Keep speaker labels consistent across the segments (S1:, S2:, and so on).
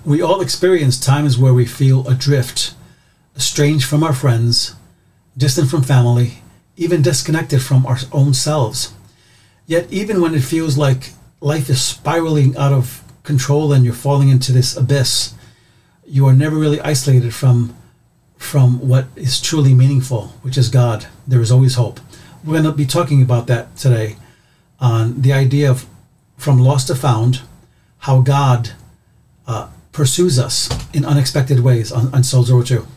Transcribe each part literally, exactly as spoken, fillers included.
S1: We all experience times where we feel adrift, estranged from our friends, distant from family, even disconnected from our own selves. Yet even when it feels like life is spiraling out of control and you're falling into this abyss, you are never really isolated from from what is truly meaningful, which is God. There is always hope. We're going to be talking about that today, on the idea of from lost to found, how God uh, pursues us in unexpected ways on, on Soul Zero Two.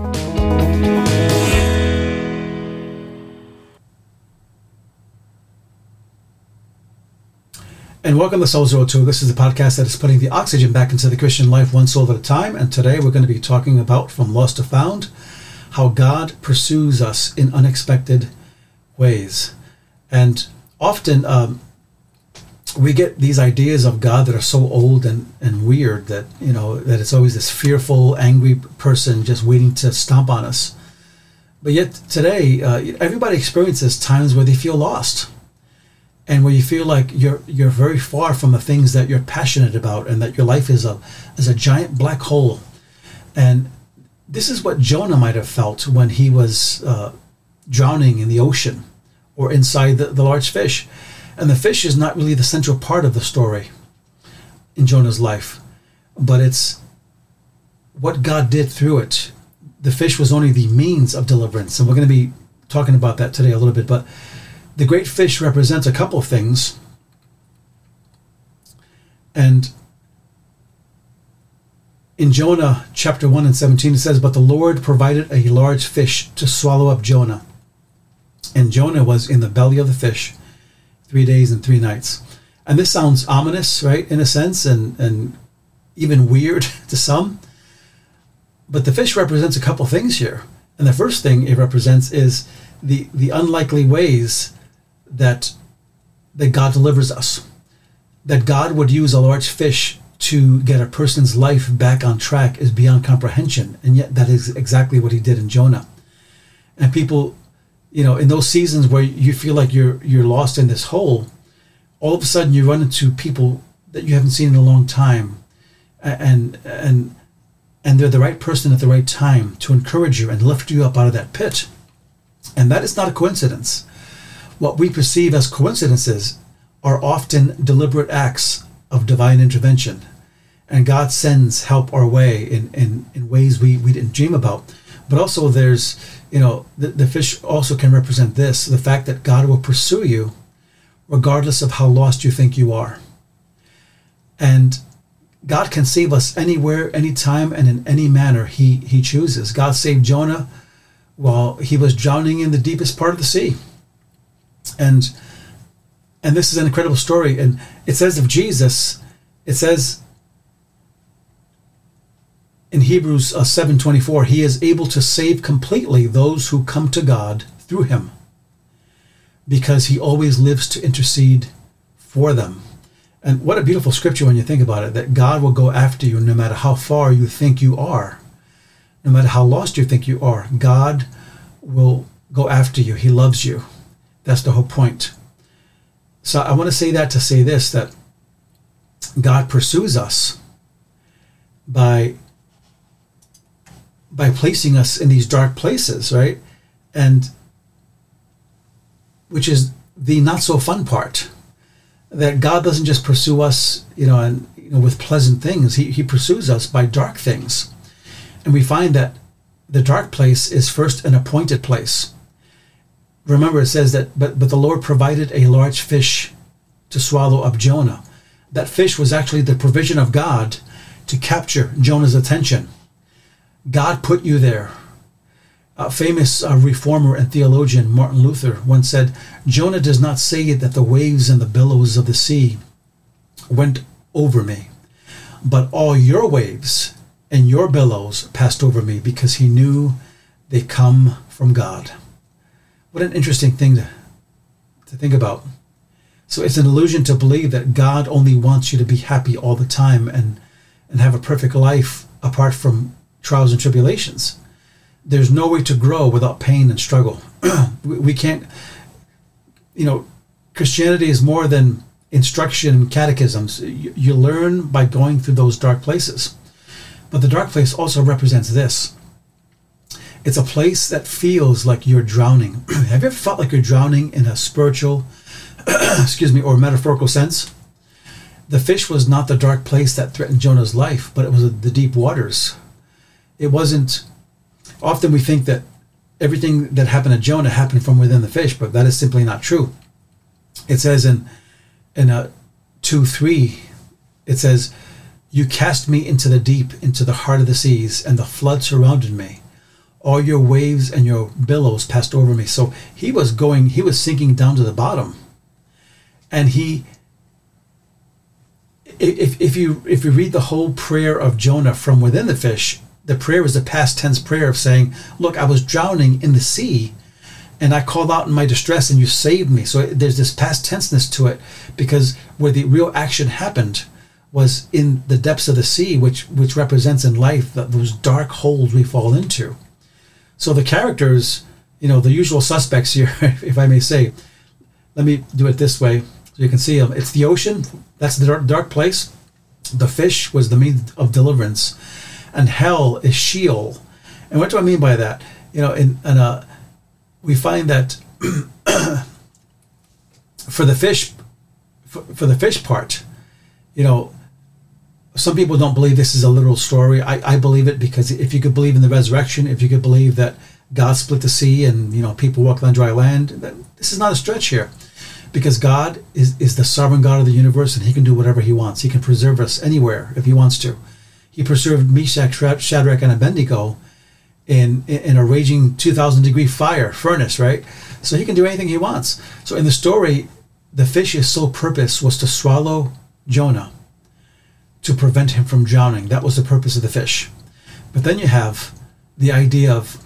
S1: And welcome to Soul Zero Two. This is the podcast that is putting the oxygen back into the Christian life one soul at a time. And today we're going to be talking about From Lost to Found, how God pursues us in unexpected ways. And often um, we get these ideas of God that are so old and, and weird that, you know, that it's always this fearful, angry person just waiting to stomp on us. But yet today, uh, everybody experiences times where they feel lost. And where you feel like you're you're very far from the things that you're passionate about, and that your life is a is a giant black hole. And this is what Jonah might have felt when he was uh, drowning in the ocean or inside the, the large fish. And the fish is not really the central part of the story in Jonah's life, but it's what God did through it. The fish was only the means of deliverance, and we're going to be talking about that today a little bit. But the great fish represents a couple of things. And in Jonah chapter one and seventeen, it says, "But the Lord provided a large fish to swallow up Jonah. And Jonah was in the belly of the fish three days and three nights." And this sounds ominous, right, in a sense, and, and even weird to some. But the fish represents a couple of things here. And the first thing it represents is the, the unlikely ways that that God delivers us. That God would use a large fish to get a person's life back on track is beyond comprehension. And yet that is exactly what he did in Jonah. And people, you know, in those seasons where you feel like you're you're lost in this hole, all of a sudden you run into people that you haven't seen in a long time. And and and they're the right person at the right time to encourage you and lift you up out of that pit. And that is not a coincidence. What we perceive as coincidences are often deliberate acts of divine intervention. And God sends help our way in, in, in ways we, we didn't dream about. But also there's, you know, the, the fish also can represent this, the fact that God will pursue you regardless of how lost you think you are. And God can save us anywhere, anytime, and in any manner he, he chooses. God saved Jonah while he was drowning in the deepest part of the sea. And and this is an incredible story. And it says of Jesus, it says in Hebrews uh, seven twenty-four, he is able to save completely those who come to God through him, because he always lives to intercede for them. And what a beautiful scripture when you think about it, that God will go after you no matter how far you think you are, no matter how lost you think you are. God will go after you. He loves you. That's the whole point. So I want to say that to say this, that God pursues us by, by placing us in these dark places, right? And which is the not so fun part, that God doesn't just pursue us, you know, and you know, with pleasant things. He, he pursues us by dark things. And we find that the dark place is first an appointed place. Remember, it says that, but, but the Lord provided a large fish to swallow up Jonah. That fish was actually the provision of God to capture Jonah's attention. God put you there. A famous uh, reformer and theologian, Martin Luther, once said, "Jonah does not say that the waves and the billows of the sea went over me, but all your waves and your billows passed over me, because he knew they come from God." What an interesting thing to, to think about. So it's an illusion to believe that God only wants you to be happy all the time and, and have a perfect life apart from trials and tribulations. There's no way to grow without pain and struggle. we, we can't, you know, Christianity is more than instruction and catechisms. You, you learn by going through those dark places. But the dark place also represents this. It's a place that feels like you're drowning. Have you ever felt like you're drowning in a spiritual, excuse me, or metaphorical sense? The fish was not the dark place that threatened Jonah's life, but it was the deep waters. It wasn't, often we think that everything that happened to Jonah happened from within the fish, but that is simply not true. It says in, in uh, two three, it says, "You cast me into the deep, into the heart of the seas, and the flood surrounded me. All your waves and your billows passed over me." So he was going, he was sinking down to the bottom. And he, if, if you if you read the whole prayer of Jonah from within the fish, the prayer is a past tense prayer of saying, look, I was drowning in the sea, and I called out in my distress, and you saved me. So there's this past tenseness to it, because where the real action happened was in the depths of the sea, which which represents in life that those dark holes we fall into. So the characters, you know, the usual suspects here, if I may say, let me do it this way so you can see them. It's the ocean. That's the dark, dark place. The fish was the means of deliverance. And hell is Sheol. And what do I mean by that? You know, in, in uh, we find that for the fish, for, for the fish part, you know, some people don't believe this is a literal story. I, I believe it, because if you could believe in the resurrection, if you could believe that God split the sea and, you know, people walked on dry land, this is not a stretch here, because God is, is the sovereign God of the universe, and he can do whatever he wants. He can preserve us anywhere if he wants to. He preserved Meshach, Shadrach, and Abednego in, in a raging two thousand degree fire furnace, right? So he can do anything he wants. So in the story, the fish's sole purpose was to swallow Jonah, to prevent him from drowning. That was the purpose of the fish. But then you have the idea of,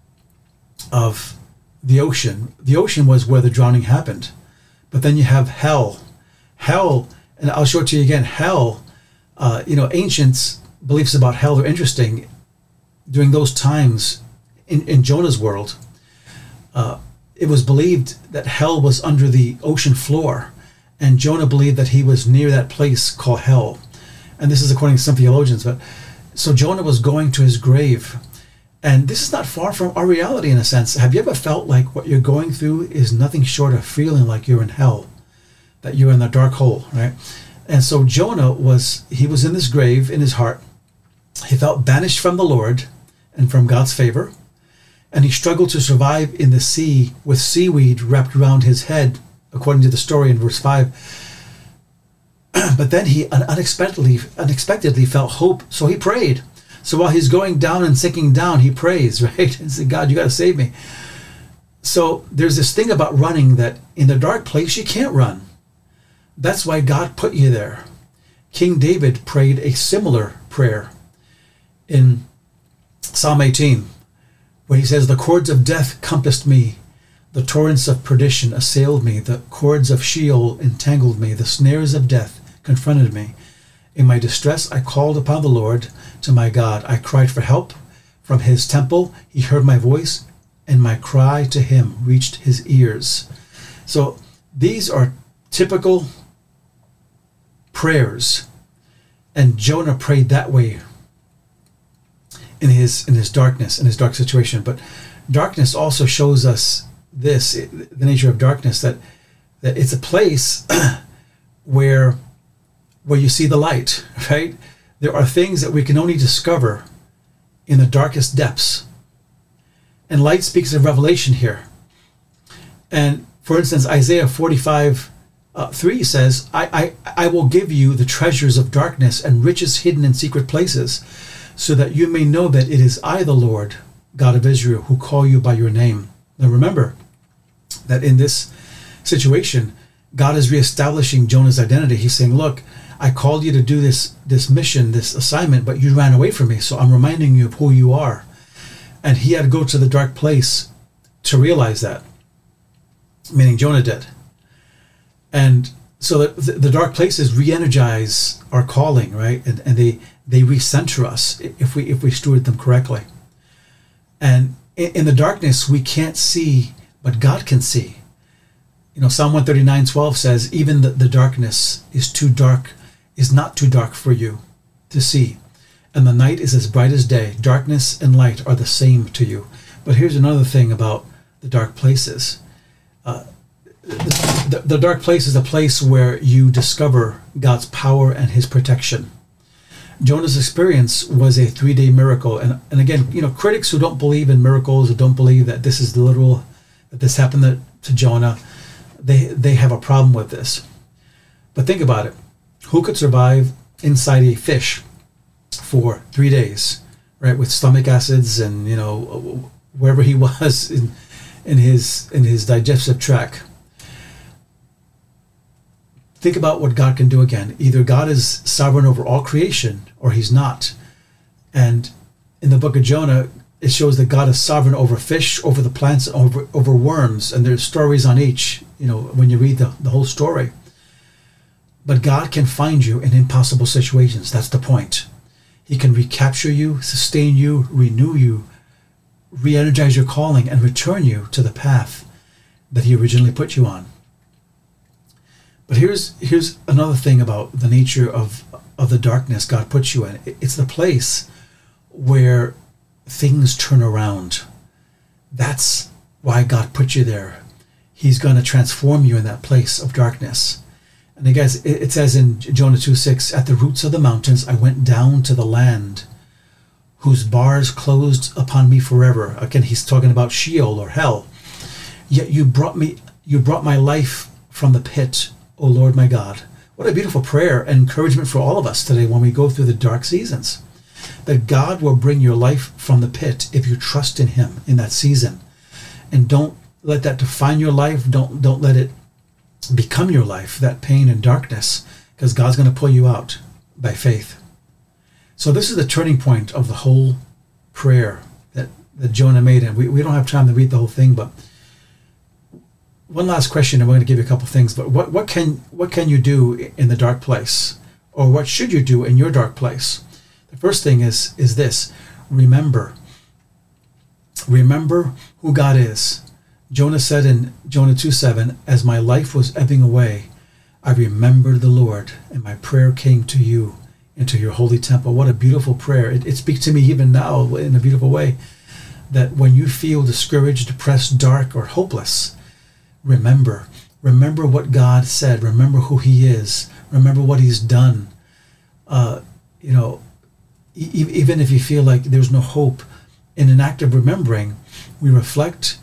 S1: of the ocean. The ocean was where the drowning happened. But then you have hell. Hell, and I'll show it to you again, hell, uh, you know, ancients' beliefs about hell are interesting. During those times in, in Jonah's world, uh, it was believed that hell was under the ocean floor, and Jonah believed that he was near that place called hell. And this is according to some theologians. But so Jonah was going to his grave. And this is not far from our reality in a sense. Have you ever felt like what you're going through is nothing short of feeling like you're in hell, that you're in the dark hole, right? And so Jonah was, he was in this grave in his heart. He felt banished from the Lord and from God's favor. And he struggled to survive in the sea with seaweed wrapped around his head, according to the story in verse five. But then he unexpectedly unexpectedly felt hope, so he prayed. So while he's going down and sinking down, he prays, right? And said, God, you got to save me. So there's this thing about running, that in the dark place, you can't run. That's why God put you there. King David prayed a similar prayer in Psalm eighteen, where he says, the cords of death compassed me. The torrents of perdition assailed me. The cords of Sheol entangled me. The snares of death confronted me. In my distress, I called upon the Lord, to my God. I cried for help from his temple. He heard my voice, and my cry to him reached his ears. So these are typical prayers. And Jonah prayed that way in his in his darkness, in his dark situation. But darkness also shows us this, the nature of darkness, that, that it's a place where where you see the light, right? There are things that we can only discover in the darkest depths. And light speaks of revelation here. And for instance, Isaiah forty-five, uh, three says, I, I, I will give you the treasures of darkness and riches hidden in secret places, so that you may know that it is I, the Lord, God of Israel, who call you by your name. Now remember that in this situation, God is reestablishing Jonah's identity. He's saying, look, I called you to do this, this mission, this assignment, but you ran away from me. So I'm reminding you of who you are. And he had to go to the dark place to realize that, meaning Jonah did. And so the, the dark places re-energize our calling, right? And, and they, they recenter us if we, if we steward them correctly. And in, in the darkness, we can't see, but God can see. You know, Psalm one thirty-nine, twelve says, even the, the darkness is too dark, is not too dark for you to see. and the night is as bright as day. Darkness and light are the same to you. But here's another thing about the dark places. Uh, the, the, the dark place is a place where you discover God's power and his protection. Jonah's experience was a three-day miracle. And, and again, you know, critics who don't believe in miracles, or don't believe that this is literal, that this happened to, to Jonah, they, they have a problem with this. But think about it. Who could survive inside a fish for three days, right, with stomach acids and, you know, wherever he was in in his in his digestive tract? Think about what God can do again. Either God is sovereign over all creation, or he's not. And in the book of Jonah, it shows that God is sovereign over fish, over the plants, over over worms, and there's stories on each, you know, when you read the, the whole story. But God can find you in impossible situations. That's the point. He can recapture you, sustain you, renew you, re-energize your calling, and return you to the path that he originally put you on. But here's here's another thing about the nature of, of the darkness God puts you in. It's the place where things turn around. That's why God put you there. He's going to transform you in that place of darkness. And it, guys, it says in Jonah two six, at the roots of the mountains I went down to the land, whose bars closed upon me forever. Again, he's talking about Sheol or hell. Yet you brought me, you brought my life from the pit, O Lord my God. What a beautiful prayer and encouragement for all of us today when we go through the dark seasons. That God will bring your life from the pit if you trust in him in that season. And don't let that define your life. Don't, don't let it become your life, that pain and darkness, because God's going to pull you out by faith. So this is the turning point of the whole prayer that, that Jonah made. And we, we don't have time to read the whole thing, but one last question, and we're going to give you a couple of things. But what, what can what can you do in the dark place? Or what should you do in your dark place? The first thing is, is this. Remember. Remember who God is. Jonah said in Jonah two seven, as my life was ebbing away, I remembered the Lord, and my prayer came to you into your holy temple. What a beautiful prayer. It, it speaks to me even now in a beautiful way, that when you feel discouraged, depressed, dark, or hopeless, remember. Remember what God said. Remember who he is. Remember what he's done. Uh, you know, e- even if you feel like there's no hope, in an act of remembering, we reflect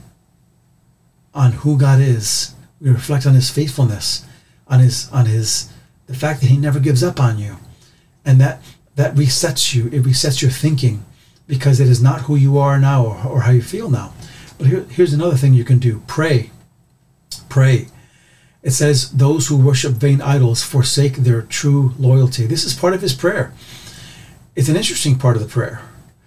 S1: on who God is. We reflect on his faithfulness, on his on his the fact that he never gives up on you. And that that resets you. It resets your thinking, because it is not who you are now or, or how you feel now. But here, here's another thing you can do. Pray. Pray. It says, those who worship vain idols forsake their true loyalty. This is part of his prayer. It's an interesting part of the prayer.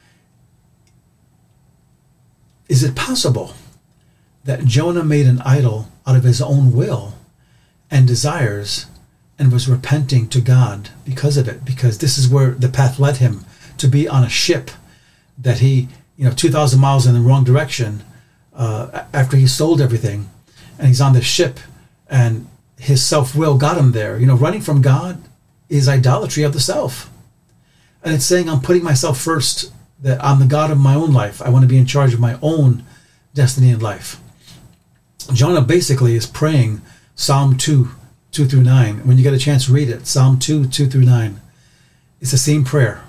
S1: Is it possible that Jonah made an idol out of his own will and desires and was repenting to God because of it? Because this is where the path led him, to be on a ship that he, you know, two thousand miles in the wrong direction uh, after he sold everything. And he's on the ship, and his self-will got him there. You know, running from God is idolatry of the self. And it's saying, I'm putting myself first, that I'm the God of my own life. I want to be in charge of my own destiny in life. Jonah basically is praying Psalm two, two through nine. When you get a chance, read it. Psalm two, two through nine. It's the same prayer.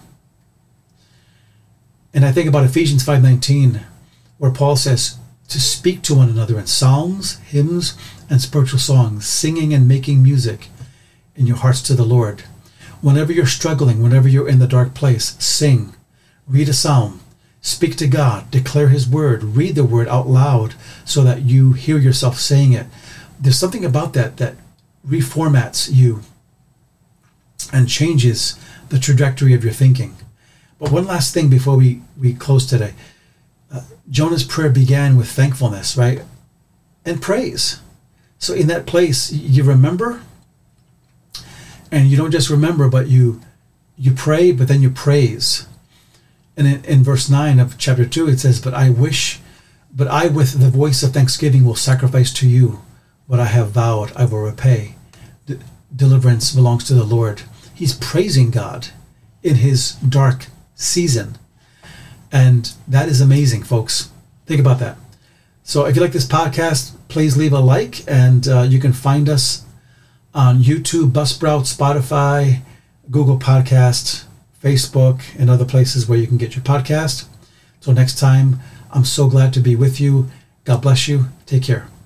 S1: And I think about Ephesians five nineteen, where Paul says, to speak to one another in psalms, hymns, and spiritual songs, singing and making music in your hearts to the Lord. Whenever you're struggling, whenever you're in the dark place, sing, read a psalm, speak to God, declare his word, read the word out loud so that you hear yourself saying it. There's something about that that reformats you and changes the trajectory of your thinking. But one last thing before we, we close today. Uh, Jonah's prayer began with thankfulness, right? And praise. So in that place, you remember, and you don't just remember, but you you pray, but then you praise. And in, in verse nine of chapter two, it says, But I wish, but I with the voice of thanksgiving will sacrifice to you what I have vowed I will repay. De- deliverance belongs to the Lord. He's praising God in his dark season. And that is amazing, folks. Think about that. So if you like this podcast, please leave a like, and uh, you can find us on YouTube, Buzzsprout, Spotify, Google Podcast, Facebook, and other places where you can get your podcast. Till next time, I'm so glad to be with you. God bless you. Take care.